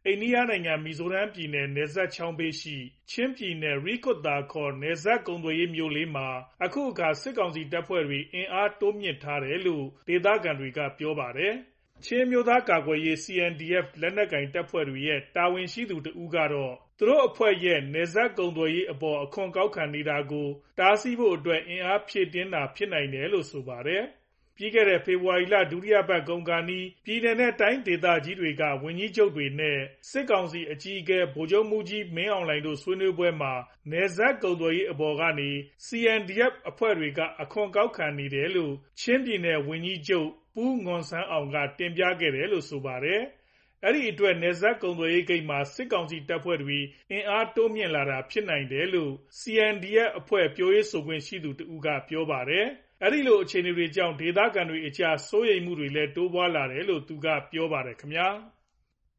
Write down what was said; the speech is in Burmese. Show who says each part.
Speaker 1: အိန္ဒိယနိုင်ငံမီဇိုရမ်ပြည်နယ်နယ်စပ်ချောင်းဘေးရှိချင်းပြည်နယ်ရိကွတ်သာခေါ်နယ်စပ်ကုန်သွယ်ရေးမြို့လေးမှာအခုအခါစစ်ကောင်စီတပ်ဖွဲ့တွေအင်အားတိုးမြှင့်ထားတယ်လို့ဒေသခံတွေကပြောပါတယ်။ချင်းအမျိုးသားကာကွယ်ရေး CNDF လက်နက်ကိုင်တပ်ဖွဲ့တွေရဲ့တာဝန်ရှိသူတဦးကတော့သူတို့အဖွဲ့ရဲ့နယ်စပ်ကုန်သွယ်ရေးအပေါ်အခွန်ကောက်ခံနေတာကိုတားဆီးဖို့အတွက်အင်အားဖြည့်တင်းတာဖြစ်နိုင်တယ်လို့ဆိုပါတယ်။ပြီးခဲ့တဲ့ဖေဖော်ဝါရီလဒုတိယပတ်ကုန်ခါနီးပြည်နယ်နဲ့တိုင်းဒေသကြီးတွေကဝန်ကြီးချုပ်တွေနဲ့စစ်ကောင်စီအကြီးအကဲဗိုလ်ချုပ်မှူးကြီးမင်းအောင်လှိုင်တို့ဆွေးနွေးပွဲမှာနယ်စပ်ကုန်သွယ်ရေးအပေါ်ကနေ CNDF အဖွဲ့တွေကအခွန်ကောက်ခံနေတယ်လို့ချင်းပြည်နယ်ဝန်ကြီးချုပ်ပူးငွန်ဆန်းအောင်ကတင်ပြခဲ့တယ်လို့ဆိုပါတယ်။အဲဒီအတွက်နယ်စပ်ကုန်သွယ်ရေးဂိတ်မှာစစ်ကောင်စီတပ်ဖွဲ့တွေအင်အားတိုးမြှင့်လာတာဖြစ်နိုင်တယ်လို့ CNDF အဖွဲ့ပြောရေးဆိုခွင့်ရှိသူတဦးကပြောပါတယ်။အဲဒီလိုအခြေအနေတွေကြောင့်ဒေသခံတွေအကြားစိုးရိမ်မှုတွေလည်းတိုးပွားလာတယ်လို့သူကပြောပါတယ်ခင်ဗျာ။